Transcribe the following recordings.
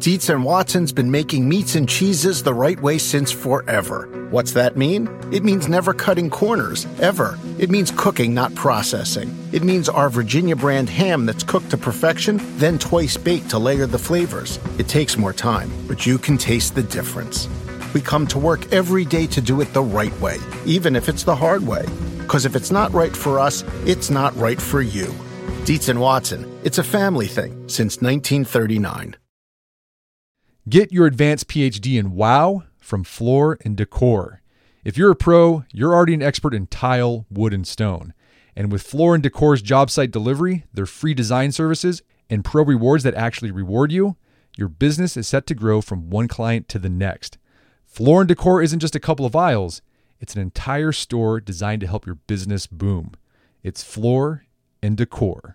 Dietz and Watson's been making meats and cheeses the right way since forever. What's that mean? It means never cutting corners, ever. It means cooking, not processing. It means our Virginia brand ham that's cooked to perfection, then twice baked to layer the flavors. It takes more time, but you can taste the difference. We come to work every day to do it the right way, even if it's the hard way. Because if it's not right for us, it's not right for you. Dietz and Watson, it's a family thing since 1939. Get your advanced PhD in WOW from Floor & Decor. If you're a pro, you're already an expert in tile, wood, and stone. And with Floor & Decor's job site delivery, their free design services, and pro rewards that actually reward you, your business is set to grow from one client to the next. Floor & Decor isn't just a couple of aisles. It's an entire store designed to help your business boom. It's Floor & Decor.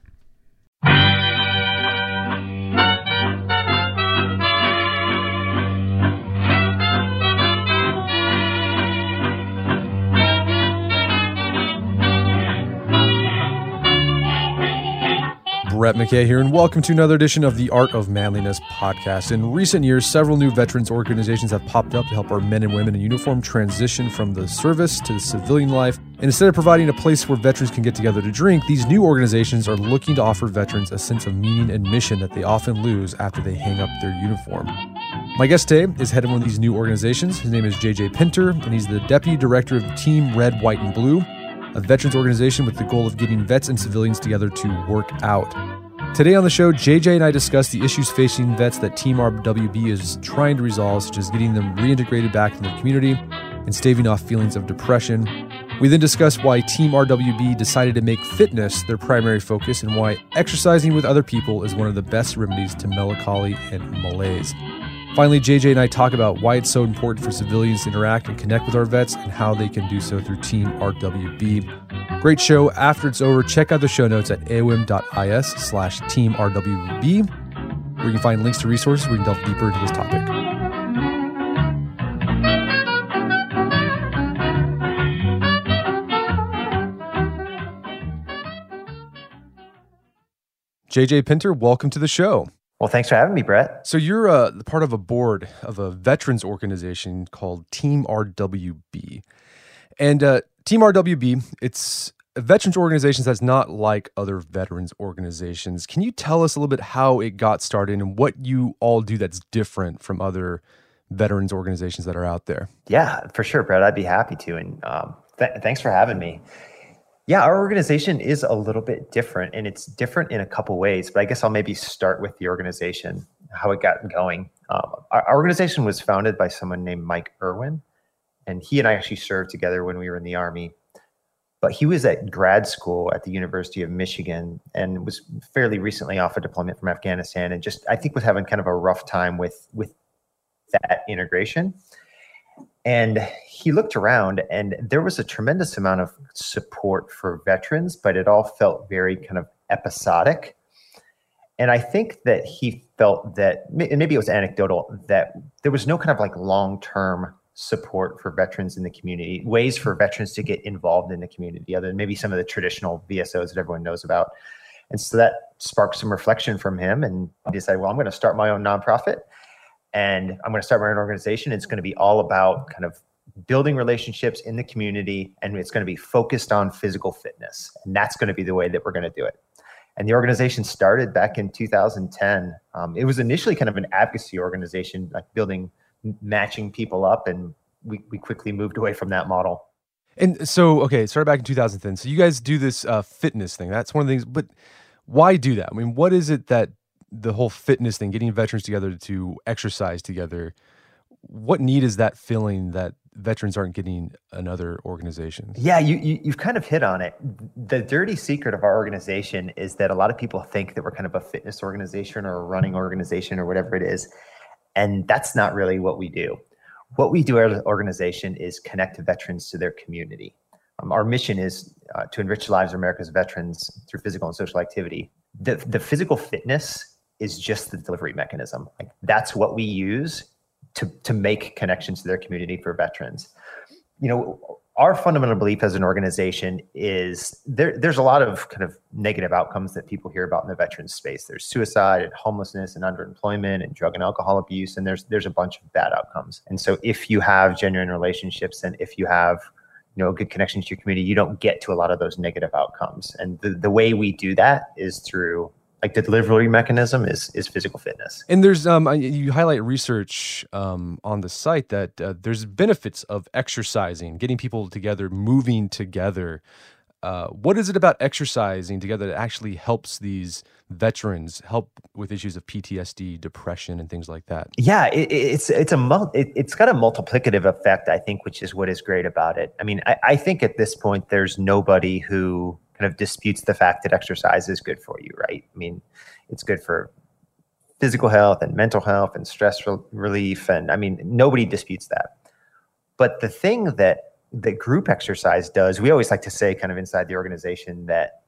Brett McKay here, and welcome to another edition of the Art of Manliness podcast. In recent years, several new veterans organizations have popped up to help our men and women in uniform transition from the service to the civilian life. And instead of providing a place where veterans can get together to drink, these new organizations are looking to offer veterans a sense of meaning and mission that they often lose after they hang up their uniform. My guest today is head of one of these new organizations. His name is JJ Pinter, and he's the Deputy Director of Team Red, White, and Blue, a veterans organization with the goal of getting vets and civilians together to work out. Today on the show, JJ and I discuss the issues facing vets that Team RWB is trying to resolve, such as getting them reintegrated back into the community and staving off feelings of depression. We then discuss why Team RWB decided to make fitness their primary focus and why exercising with other people is one of the best remedies to melancholy and malaise. Finally, JJ and I talk about why it's so important for civilians to interact and connect with our vets and how they can do so through Team RWB. Great show. After it's over, check out the show notes at aom.is/teamrwb, where you can find links to resources where we can delve deeper into this topic. JJ Pinter, welcome to the show. Well, thanks for having me, Brett. So you're part of a board of a veterans organization called Team RWB. And Team RWB, it's a veterans organization that's not like other veterans organizations. Can you tell us a little bit how it got started and what you all do that's different from other veterans organizations that are out there? Yeah, for sure, Brett. I'd be happy to. And thanks for having me. Yeah, our organization is a little bit different, and it's different in a couple ways, but I guess I'll maybe start with the organization, how it got going. Our organization was founded by someone named Mike Irwin, and he and I actually served together when we were in the Army. But he was at grad school at the University of Michigan and was fairly recently off a deployment from Afghanistan, and just, I think, was having kind of a rough time with that integration. And he looked around, and there was a tremendous amount of support for veterans, but it all felt very kind of episodic. And I think that he felt that, and maybe it was anecdotal, that there was no kind of like long-term support for veterans in the community, ways for veterans to get involved in the community, other than maybe some of the traditional VSOs that everyone knows about. And so that sparked some reflection from him, and he decided, well, I'm going to start my own nonprofit. And I'm going to start my own organization. It's going to be all about kind of building relationships in the community, and it's going to be focused on physical fitness. And that's going to be the way that we're going to do it. And the organization started back in 2010. It was initially kind of an advocacy organization, like matching people up, and we quickly moved away from that model. And so, okay, it started back in 2010. So you guys do this fitness thing. That's one of the things, but why do that? I mean, what is it that the whole fitness thing, getting veterans together to exercise together, what need is that filling that veterans aren't getting in other organizations? Yeah, you've kind of hit on it. The dirty secret of our organization is that a lot of people think that we're kind of a fitness organization or a running organization or whatever it is. And that's not really what we do. What we do as an organization is connect veterans to their community. Our mission is to enrich the lives of America's veterans through physical and social activity. The physical fitness is just the delivery mechanism. Like, that's what we use to make connections to their community for veterans. You know, our fundamental belief as an organization is there's a lot of kind of negative outcomes that people hear about in the veterans space. There's suicide and homelessness and underemployment and drug and alcohol abuse, and there's a bunch of bad outcomes. And so if you have genuine relationships and if you have a good connection to your community, you don't get to a lot of those negative outcomes. And the way we do that is through, like, the delivery mechanism is physical fitness. And there's you highlight research on the site that there's benefits of exercising, getting people together, moving together. What is it about exercising together that actually helps these veterans help with issues of PTSD, depression, and things like that? Yeah, it's got a multiplicative effect, I think, which is what is great about it. I mean, I think at this point there's nobody who kind of disputes the fact that exercise is good for you, right? I mean, it's good for physical health and mental health and stress relief. And I mean, nobody disputes that. But the thing that group exercise does, we always like to say kind of inside the organization that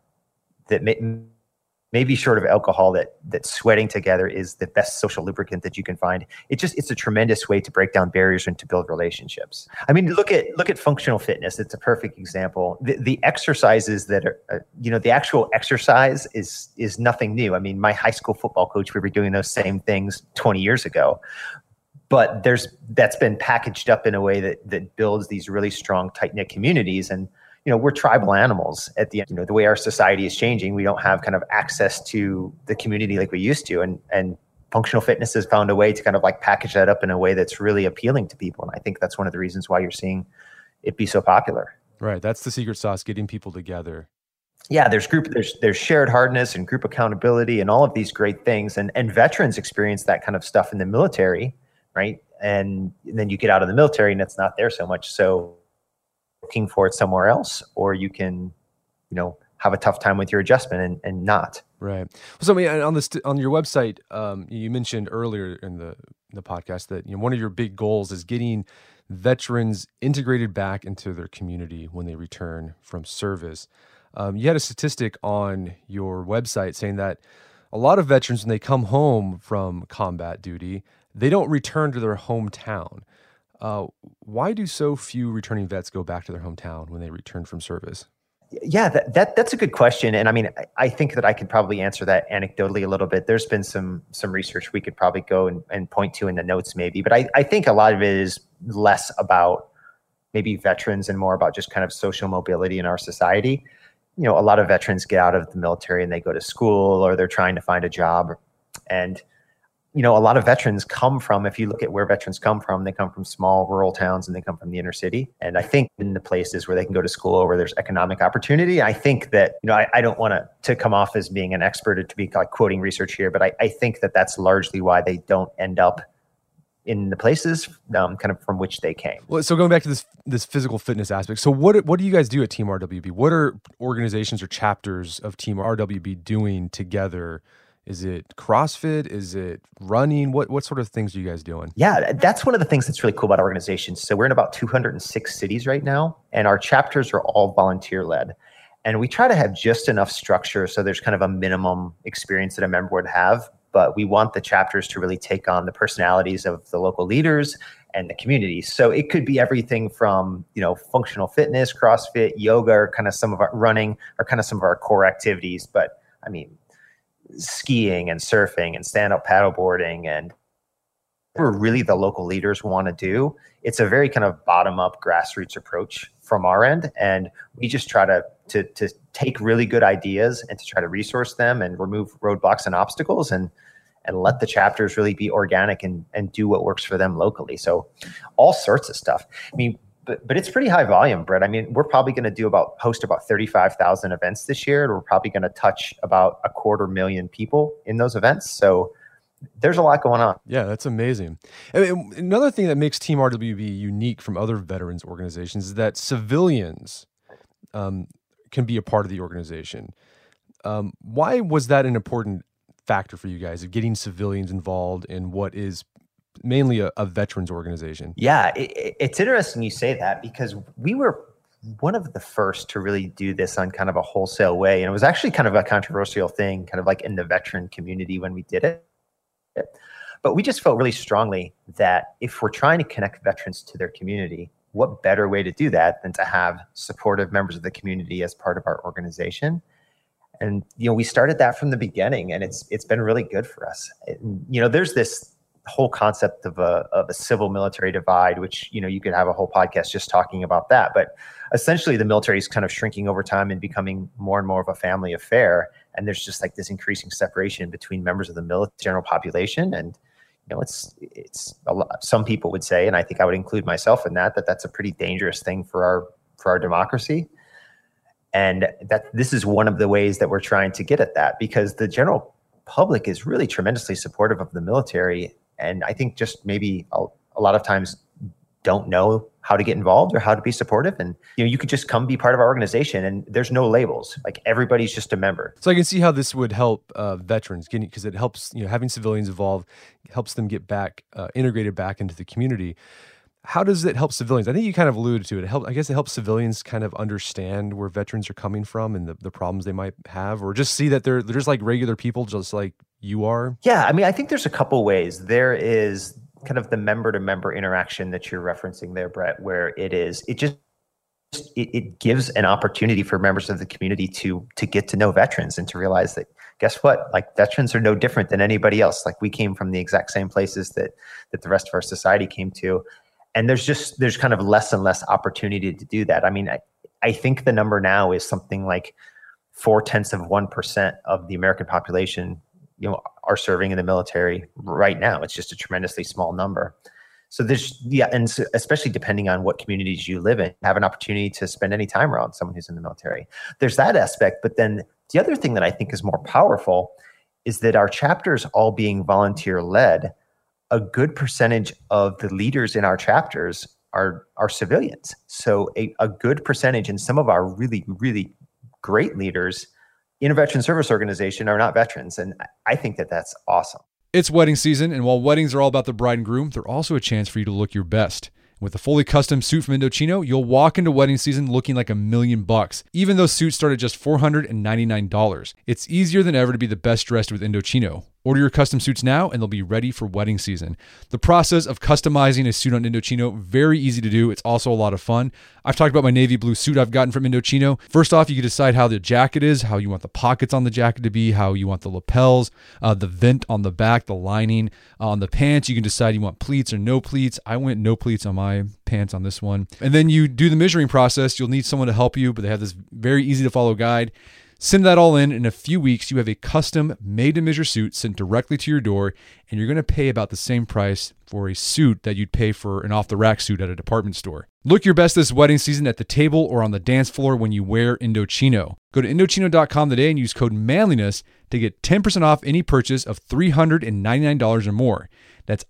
maybe short of alcohol, that sweating together is the best social lubricant that you can find. It's a tremendous way to break down barriers and to build relationships. I mean, look at functional fitness. It's a perfect example. The exercises that are, the actual exercise is nothing new. I mean, my high school football coach, we were doing those same things 20 years ago. But that's been packaged up in a way that builds these really strong, tight-knit communities. And we're tribal animals at the end. The way our society is changing, we don't have kind of access to the community like we used to. And functional fitness has found a way to kind of like package that up in a way that's really appealing to people. And I think that's one of the reasons why you're seeing it be so popular. Right. That's the secret sauce, getting people together. Yeah, there's shared hardness and group accountability and all of these great things. And veterans experience that kind of stuff in the military, right? And then you get out of the military and it's not there so much. So looking for it somewhere else, or you can, have a tough time with your adjustment and not. Right. So, I mean, on your website, you mentioned earlier in the podcast that one of your big goals is getting veterans integrated back into their community when they return from service. You had a statistic on your website saying that a lot of veterans, when they come home from combat duty, they don't return to their hometown. Why do so few returning vets go back to their hometown when they return from service? Yeah, that's a good question. And I mean, I think that I could probably answer that anecdotally a little bit. There's been some research we could probably go and point to in the notes maybe. But I think a lot of it is less about maybe veterans and more about just kind of social mobility in our society. A lot of veterans get out of the military and they go to school or they're trying to find a job. And a lot of veterans come from, if you look at where veterans come from, they come from small rural towns and they come from the inner city. And I think in the places where they can go to school or where there's economic opportunity, I think that, I don't want to come off as being an expert or to be like quoting research here, but I think that that's largely why they don't end up in the places kind of from which they came. Well, so going back to this physical fitness aspect, so what do you guys do at Team RWB? What are organizations or chapters of Team RWB doing together? Is it CrossFit? Is it running? What sort of things are you guys doing? Yeah, that's one of the things that's really cool about our organizations. So we're in about 206 cities right now, and our chapters are all volunteer-led. And we try to have just enough structure so there's kind of a minimum experience that a member would have, but we want the chapters to really take on the personalities of the local leaders and the community. So it could be everything from, functional fitness, CrossFit, yoga, or kind of some of our running, or kind of some of our core activities. But I mean, skiing and surfing and stand-up paddleboarding and whatever really the local leaders want to do. It's a very kind of bottom-up grassroots approach from our end. And we just try to take really good ideas and to try to resource them and remove roadblocks and obstacles and let the chapters really be organic and do what works for them locally. So all sorts of stuff. I mean, but it's pretty high volume, Brett. I mean, we're probably going to host about 35,000 events this year. And we're probably going to touch about 250,000 people in those events. So there's a lot going on. Yeah, that's amazing. And another thing that makes Team RWB unique from other veterans organizations is that civilians can be a part of the organization. Why was that an important factor for you guys of getting civilians involved in what is mainly a veterans organization? Yeah, it's interesting you say that because we were one of the first to really do this on kind of a wholesale way. And it was actually kind of a controversial thing, kind of like in the veteran community when we did it. But we just felt really strongly that if we're trying to connect veterans to their community, what better way to do that than to have supportive members of the community as part of our organization? And, we started that from the beginning, and it's been really good for us. There's this whole concept of a civil military divide, which, you could have a whole podcast just talking about that. But essentially the military is kind of shrinking over time and becoming more and more of a family affair. And there's just like this increasing separation between members of the general population. And, it's a lot. Some people would say, and I think I would include myself in that that's a pretty dangerous thing for our democracy. And that this is one of the ways that we're trying to get at that, because the general public is really tremendously supportive of the military. And I think just maybe a lot of times don't know how to get involved or how to be supportive. And, you could just come be part of our organization and there's no labels. Like everybody's just a member. So I can see how this would help veterans because it helps, having civilians involved helps them get back, integrated back into the community. How does it help civilians? I think you kind of alluded to it. I guess it helps civilians kind of understand where veterans are coming from and the problems they might have, or just see that they're just like regular people, just like you are. Yeah. I mean, I think there's a couple ways. There is kind of the member to member interaction that you're referencing there, Brett, where it gives an opportunity for members of the community to get to know veterans and to realize that, guess what? Like veterans are no different than anybody else. Like we came from the exact same places that the rest of our society came to. And there's kind of less and less opportunity to do that. I mean, I think the number now is something like 0.4% of the American population, are serving in the military right now. It's just a tremendously small number. So and so especially depending on what communities you live in, have an opportunity to spend any time around someone who's in the military. There's that aspect, but then the other thing that I think is more powerful is that our chapters all being volunteer led, a good percentage of the leaders in our chapters are civilians. So a good percentage, and some of our really, really great leaders in a veteran service organization are not veterans. And I think that that's awesome. It's wedding season, and while weddings are all about the bride and groom, they're also a chance for you to look your best. With a fully custom suit from Indochino, you'll walk into wedding season looking like $1,000,000, even though suits start at just $499. It's easier than ever to be the best dressed with Indochino. Order your custom suits now and they'll be ready for wedding season. The process of customizing a suit on Indochino, very easy to do. It's also a lot of fun. I've talked about my navy blue suit I've gotten from Indochino. First off, you can decide how the jacket is, how you want the pockets on the jacket to be, how you want the lapels, the vent on the back, the lining. On the pants, you can decide you want pleats or no pleats. I went no pleats on my pants on this one. And then you do the measuring process. You'll need someone to help you, but they have this very easy to follow guide. Send that all in a few weeks, you have a custom made-to-measure suit sent directly to your door, and you're going to pay about the same price for a suit that you'd pay for an off-the-rack suit at a department store. Look your best this wedding season at the table or on the dance floor when you wear Indochino. Go to Indochino.com today and use code manliness to get 10% off any purchase of $399 or more. That's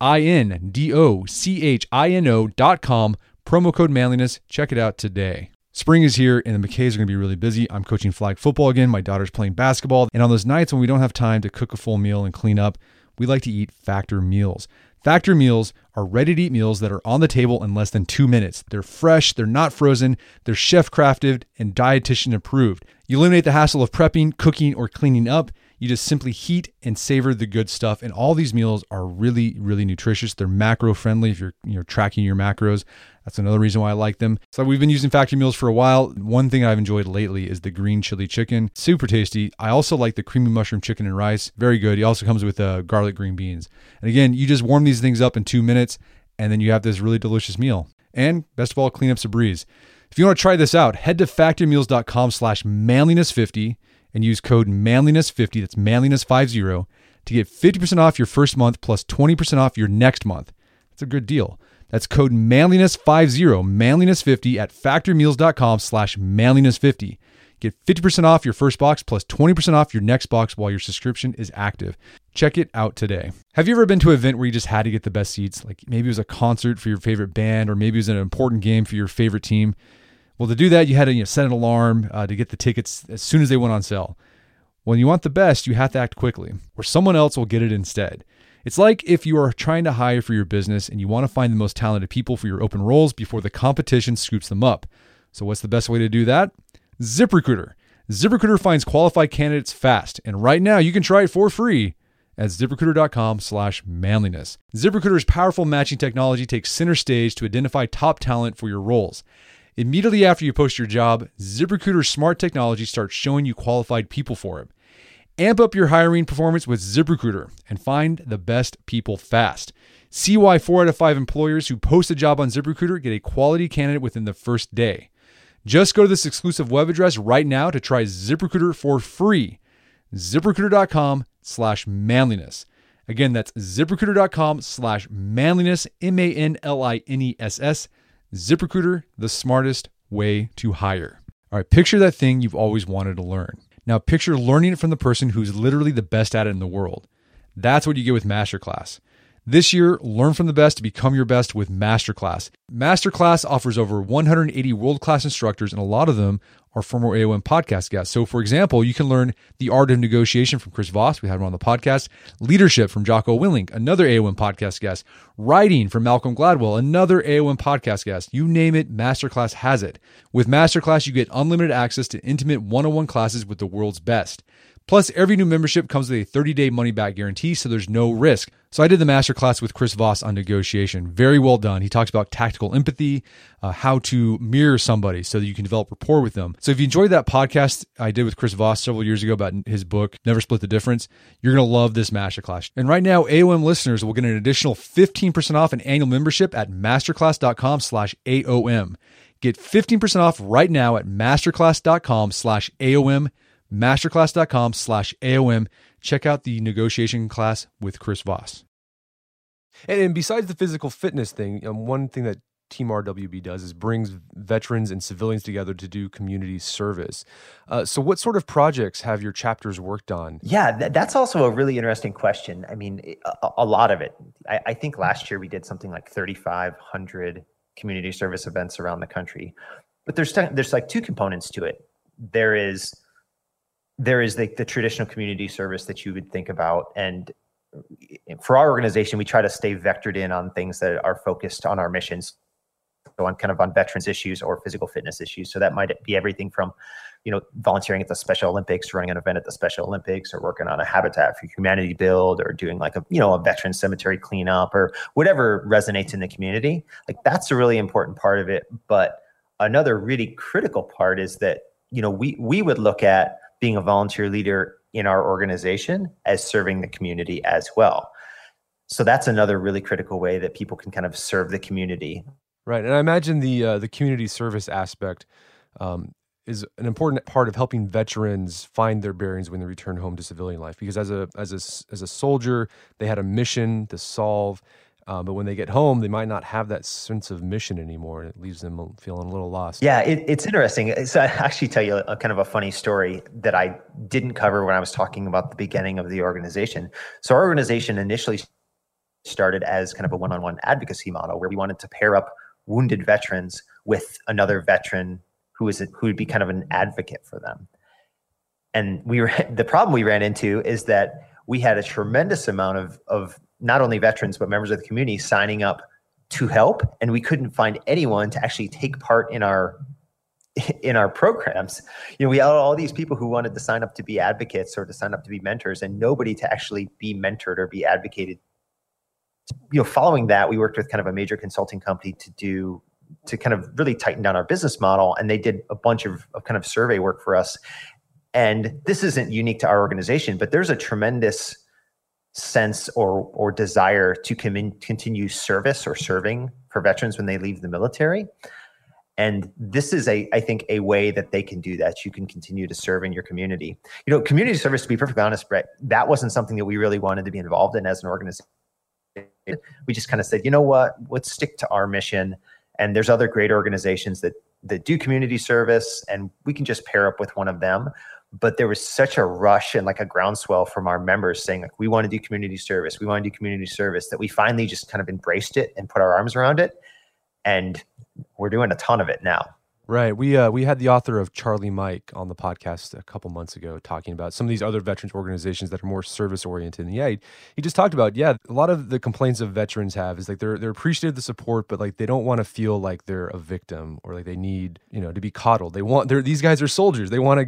INDOCHINO.com, promo code manliness. Check it out today. Spring is here and the McKays are going to be really busy. I'm coaching flag football again. My daughter's playing basketball. And on those nights when we don't have time to cook a full meal and clean up, we like to eat Factor meals. Factor meals are ready-to-eat meals that are on the table in less than 2 minutes. They're fresh, they're not frozen, they're chef-crafted and dietitian approved. You eliminate the hassle of prepping, cooking, or cleaning up. You just simply heat and savor the good stuff. And all these meals are really, really nutritious. They're macro friendly if you're tracking your macros. That's another reason why I like them. So we've been using Factor meals for a while. One thing I've enjoyed lately is the green chili chicken. Super tasty. I also like the creamy mushroom chicken and rice. Very good. It also comes with garlic green beans. And again, you just warm these things up in 2 minutes and then you have this really delicious meal. And best of all, cleanup's a breeze. If you want to try this out, head to factormeals.com/manliness50 and use code manliness50, that's manliness50, to get 50% off your first month plus 20% off your next month. That's a good deal. That's code manliness50, manliness50 at factormeals.com/manliness50. Get 50% off your first box plus 20% off your next box while your subscription is active. Check it out today. Have you ever been to an event where you just had to get the best seats? Like maybe it was a concert for your favorite band, or maybe it was an important game for your favorite team. Well, to do that, you had to set an alarm to get the tickets as soon as they went on sale. When you want the best, you have to act quickly, or someone else will get it instead. It's like if you are trying to hire for your business and you want to find the most talented people for your open roles before the competition scoops them up. So what's the best way to do that? ZipRecruiter. ZipRecruiter finds qualified candidates fast, and right now you can try it for free at ZipRecruiter.com/manliness. ZipRecruiter's powerful matching technology takes center stage to identify top talent for your roles. Immediately after you post your job, ZipRecruiter's smart technology starts showing you qualified people for it. Amp up your hiring performance with ZipRecruiter and find the best people fast. See why 4 out of 5 employers who post a job on ZipRecruiter get a quality candidate within the first day. Just go to this exclusive web address right now to try ZipRecruiter for free. ZipRecruiter.com/manliness. Again, that's ZipRecruiter.com/manliness, MANLINESS. ZipRecruiter, the smartest way to hire. All right, picture that thing you've always wanted to learn. Now picture learning it from the person who's literally the best at it in the world. That's what you get with Masterclass. This year, learn from the best to become your best with Masterclass. Masterclass offers over 180 world-class instructors, and a lot of them are former AOM podcast guests. So, for example, you can learn the art of negotiation from Chris Voss. We had him on the podcast. Leadership from Jocko Willink, another AOM podcast guest. Writing from Malcolm Gladwell, another AOM podcast guest. You name it, Masterclass has it. With Masterclass, you get unlimited access to intimate one-on-one classes with the world's best. Plus, every new membership comes with a 30-day money-back guarantee, so there's no risk. So I did the masterclass with Chris Voss on negotiation. Very well done. He talks about tactical empathy, how to mirror somebody so that you can develop rapport with them. So if you enjoyed that podcast I did with Chris Voss several years ago about his book, Never Split the Difference, you're going to love this masterclass. And right now, AOM listeners will get an additional 15% off an annual membership at masterclass.com/AOM. Get 15% off right now at masterclass.com/AOM. Masterclass.com/AOM. Check out the negotiation class with Chris Voss. And besides the physical fitness thing, one thing that Team RWB does is brings veterans and civilians together to do community service. So what sort of projects have your chapters worked on? Yeah, that's also a really interesting question. I mean, a lot of it. I think last year we did something like 3,500 community service events around the country. But there's like two components to it. There is the traditional community service that you would think about. And for our organization, we try to stay vectored in on things that are focused on our missions. So on veterans issues or physical fitness issues. So that might be everything from, volunteering at the Special Olympics, running an event at the Special Olympics, or working on a Habitat for Humanity build, or doing like a veteran cemetery cleanup, or whatever resonates in the community. Like, that's a really important part of it. But another really critical part is that, we would look at being a volunteer leader in our organization as serving the community as well. So that's another really critical way that people can kind of serve the community. Right. And I imagine the community service aspect is an important part of helping veterans find their bearings when they return home to civilian life. Because as a soldier, they had a mission to solve, but when they get home, they might not have that sense of mission anymore, and it leaves them feeling a little lost. Yeah, it's interesting. So I actually tell you a kind of a funny story that I didn't cover when I was talking about the beginning of the organization. So our organization initially started as kind of a one-on-one advocacy model where we wanted to pair up wounded veterans with another veteran who would be kind of an advocate for them. And the problem we ran into is that we had a tremendous amount of not only veterans, but members of the community signing up to help. And we couldn't find anyone to actually take part in our programs. We had all these people who wanted to sign up to be advocates or to sign up to be mentors, and nobody to actually be mentored or be advocated. Following that, we worked with kind of a major consulting company to kind of really tighten down our business model. And they did a bunch of kind of survey work for us. And this isn't unique to our organization, but there's a tremendous sense or desire to continue service or serving for veterans when they leave the military. And this is I think a way that they can do that. You can continue to serve in your community. Community service, to be perfectly honest, Brett, that wasn't something that we really wanted to be involved in as an organization. We just kind of said, let's stick to our mission. And there's other great organizations that do community service, and we can just pair up with one of them. But there was such a rush and like a groundswell from our members saying, like, we want to do community service. We want to do community service, that we finally just kind of embraced it and put our arms around it. And we're doing a ton of it now. Right. We had the author of Charlie Mike on the podcast a couple months ago talking about some of these other veterans organizations that are more service oriented. And he just talked about, a lot of the complaints of veterans have is like they're appreciative of the support, but like they don't want to feel like they're a victim or like they need, to be coddled. These guys are soldiers. They want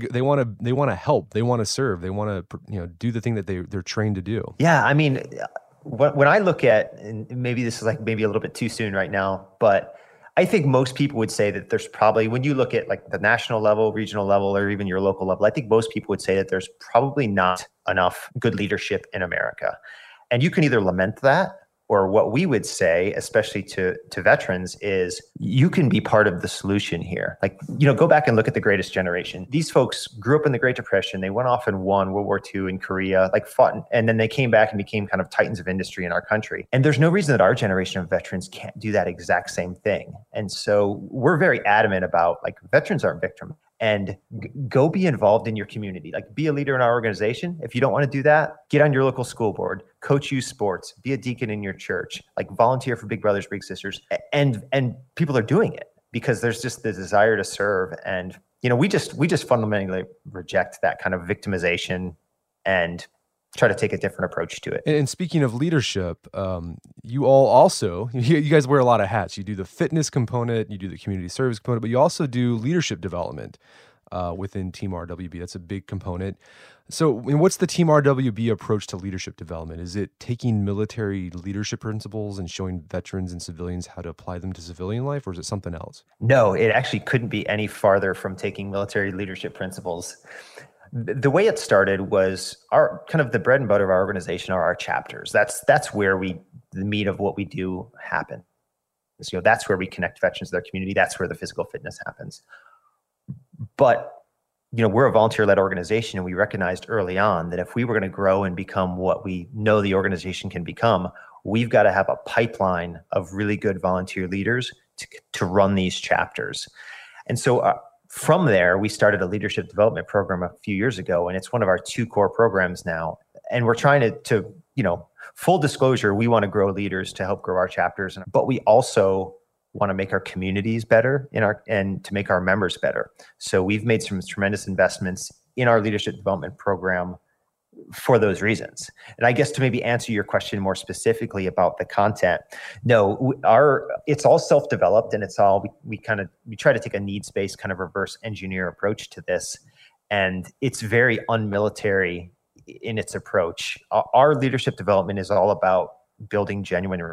to help. They want to serve. They want to, do the thing that they're trained to do. Yeah. I mean, when I look at, and maybe this is like maybe a little bit too soon right now, but I think most people would say that there's probably, when you look at like the national level, regional level, or even your local level, I think most people would say that there's probably not enough good leadership in America. And you can either lament that, or what we would say, especially to veterans, is you can be part of the solution here. Like, go back and look at the Greatest Generation. These folks grew up in the Great Depression. They went off and won World War II in Korea, fought, and then they came back and became kind of titans of industry in our country. And there's no reason that our generation of veterans can't do that exact same thing. And so we're very adamant about veterans aren't victims. And go be involved in your community. Be a leader in our organization. If you don't want to do that, get on your local school board, coach youth sports, be a deacon in your church, volunteer for Big Brothers, Big Sisters. And people are doing it because there's just the desire to serve. And, we just fundamentally reject that kind of victimization and try to take a different approach to it. And speaking of leadership, you all also, you guys wear a lot of hats. You do the fitness component, you do the community service component, but you also do leadership development within Team RWB. That's a big component. So what's the Team RWB approach to leadership development? Is it taking military leadership principles and showing veterans and civilians how to apply them to civilian life, or is it something else? No, it actually couldn't be any farther from taking military leadership principles. The way it started was our kind of the bread and butter of our organization are our chapters. That's where the meat of what we do happen. So, that's where we connect veterans to their community. That's where the physical fitness happens. But, we're a volunteer-led organization, and we recognized early on that if we were going to grow and become what we know the organization can become, we've got to have a pipeline of really good volunteer leaders to run these chapters. And so, from there, we started a leadership development program a few years ago, and it's one of our 2 core programs now. And we're trying to full disclosure, we want to grow leaders to help grow our chapters, but we also want to make our communities better and to make our members better. So we've made some tremendous investments in our leadership development program for those reasons. And I guess to maybe answer your question more specifically about the content, no, it's all self-developed, and it's all, we try to take a needs-based kind of reverse engineer approach to this. And it's very unmilitary in its approach. Our leadership development is all about building genuine,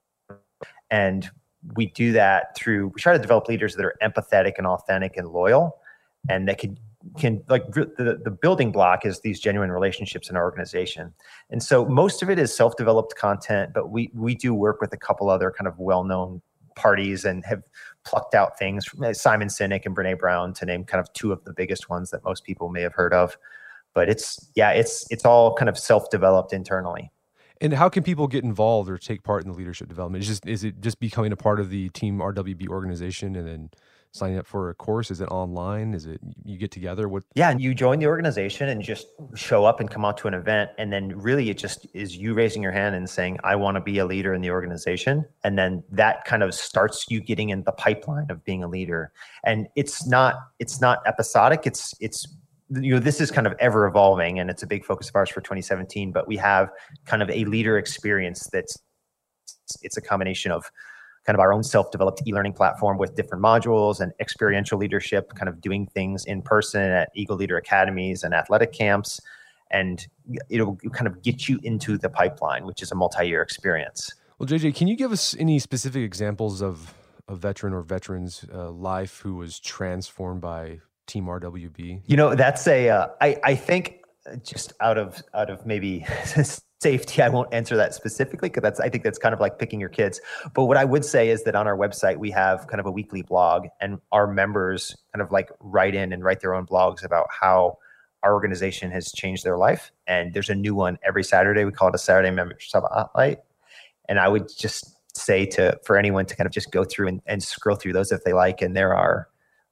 and we do that we try to develop leaders that are empathetic and authentic and loyal, and that can the building block is these genuine relationships in our organization. And so most of it is self-developed content, but we do work with a couple other kind of well-known parties and have plucked out things from Simon Sinek and Brene Brown, to name kind of 2 of the biggest ones that most people may have heard of. But it's all kind of self-developed internally. And how can people get involved or take part in the leadership development? Is it just becoming a part of the Team RWB organization and then signing up for a course? Is it online? Is it you get together? Yeah, and you join the organization and just show up and come out to an event. And then really it just is you raising your hand and saying, I want to be a leader in the organization. And then that kind of starts you getting in the pipeline of being a leader. And it's not episodic. It's this is kind of ever evolving, and it's a big focus of ours for 2017, but we have kind of a leader experience it's a combination of kind of our own self-developed e-learning platform with different modules and experiential leadership, kind of doing things in person at Eagle Leader Academies and athletic camps. And it'll kind of get you into the pipeline, which is a multi-year experience. Well, JJ, can you give us any specific examples of a veteran or veteran's life who was transformed by Team RWB? That's I think just out of maybe safety, I won't answer that specifically, because I think that's kind of like picking your kids. But what I would say is that on our website, we have kind of a weekly blog, and our members kind of write in and write their own blogs about how our organization has changed their life. And there's a new one every Saturday. We call it a Saturday Membership Spotlight. And I would just say for anyone to kind of just go through and scroll through those if they like. And there are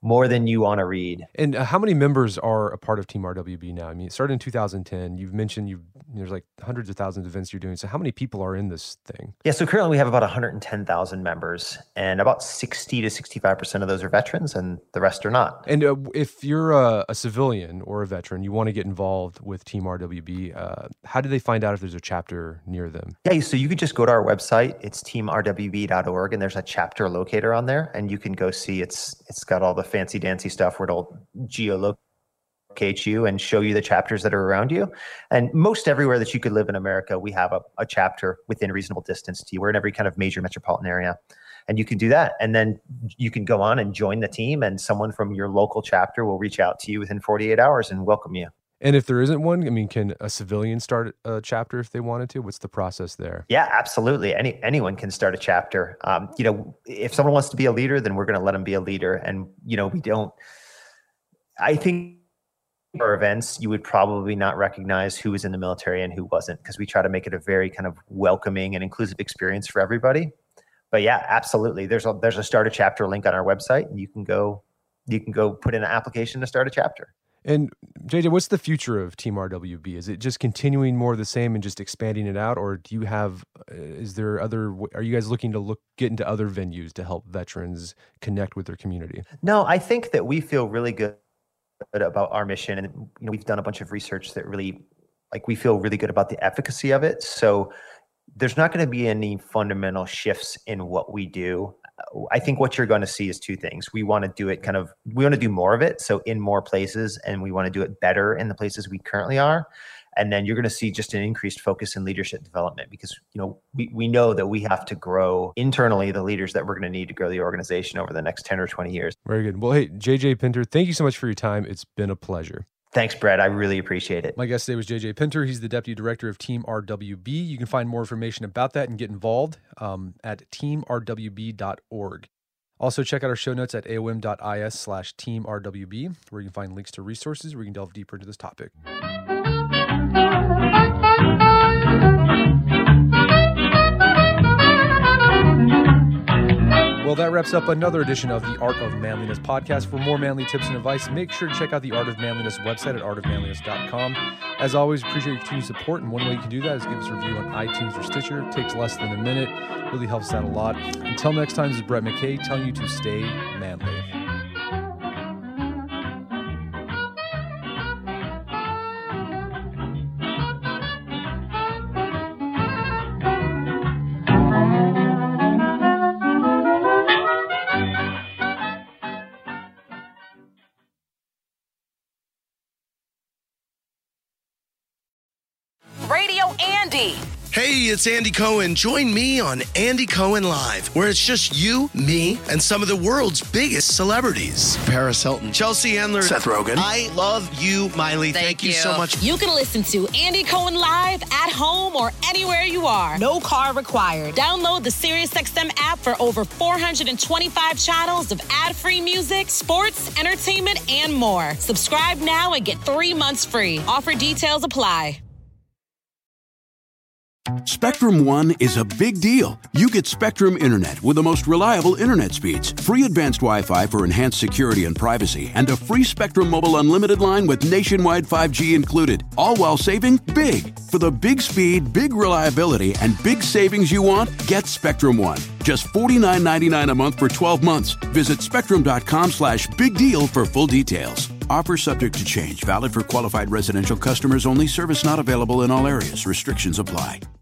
more than you want to read. And how many members are a part of Team RWB now? I mean, it started in 2010. You've mentioned there's like hundreds of thousands of events you're doing. So how many people are in this thing? Yeah, so currently we have about 110,000 members, and about 60 to 65% of those are veterans, and the rest are not. And if you're a civilian or a veteran, you want to get involved with Team RWB, how do they find out if there's a chapter near them? Yeah, so you could just go to our website. It's teamrwb.org, and there's a chapter locator on there, and you can go see it's got all the fancy dancy stuff where it'll geolocate you and show you the chapters that are around you. And most everywhere that you could live in America, we have a chapter within reasonable distance to you. We're in every kind of major metropolitan area. And you can do that. And then you can go on and join the team, and someone from your local chapter will reach out to you within 48 hours and welcome you. And if there isn't one, I mean, can a civilian start a chapter if they wanted to? What's the process there? Yeah, absolutely. Anyone can start a chapter. If someone wants to be a leader, then we're going to let them be a leader. And, I think for events, you would probably not recognize who was in the military and who wasn't, because we try to make it a very kind of welcoming and inclusive experience for everybody. But yeah, absolutely. There's a start a chapter link on our website, and you can go put in an application to start a chapter. And JJ, what's the future of Team RWB? Is it just continuing more of the same and just expanding it out? Or do you have, are you guys looking to get into other venues to help veterans connect with their community? No, I think that we feel really good about our mission. And, we've done a bunch of research that really, we feel really good about the efficacy of it. So there's not going to be any fundamental shifts in what we do. I think what you're going to see is two things. We want to do it we want to do more of it, so in more places, and we want to do it better in the places we currently are. And then you're going to see just an increased focus in leadership development, because we know that we have to grow internally the leaders that we're going to need to grow the organization over the next 10 or 20 years. Very good. Well, hey, JJ Pinter, thank you so much for your time. It's been a pleasure. Thanks, Brett. I really appreciate it. My guest today was JJ Pinter. He's the Deputy Director of Team RWB. You can find more information about that and get involved at teamrwb.org. Also, check out our show notes at aom.is/teamrwb, where you can find links to resources where you can delve deeper into this topic. Well, that wraps up another edition of the Art of Manliness podcast. For more manly tips and advice, make sure to check out the Art of Manliness website at artofmanliness.com. As always, appreciate your continued support, and one way you can do that is give us a review on iTunes or Stitcher. It takes less than a minute. It really helps out a lot. Until next time, this is Brett McKay telling you to stay manly. Hey, it's Andy Cohen. Join me on Andy Cohen Live, where it's just you, me, and some of the world's biggest celebrities. Paris Hilton, Chelsea Handler, Seth Rogen. I love you, Miley. Thank you so much. You can listen to Andy Cohen Live at home or anywhere you are. No car required. Download the SiriusXM app for over 425 channels of ad-free music, sports, entertainment, and more. Subscribe now and get 3 months free. Offer details apply. Spectrum One is a big deal. You get Spectrum Internet with the most reliable internet speeds, free advanced Wi-Fi for enhanced security and privacy, and a free Spectrum Mobile Unlimited line with nationwide 5G included, all while saving big. For the big speed, big reliability, and big savings you want, get Spectrum One. Just $49.99 a month for 12 months. Visit spectrum.com/big deal for full details. Offer subject to change. Valid for qualified residential customers only. Service not available in all areas. Restrictions apply.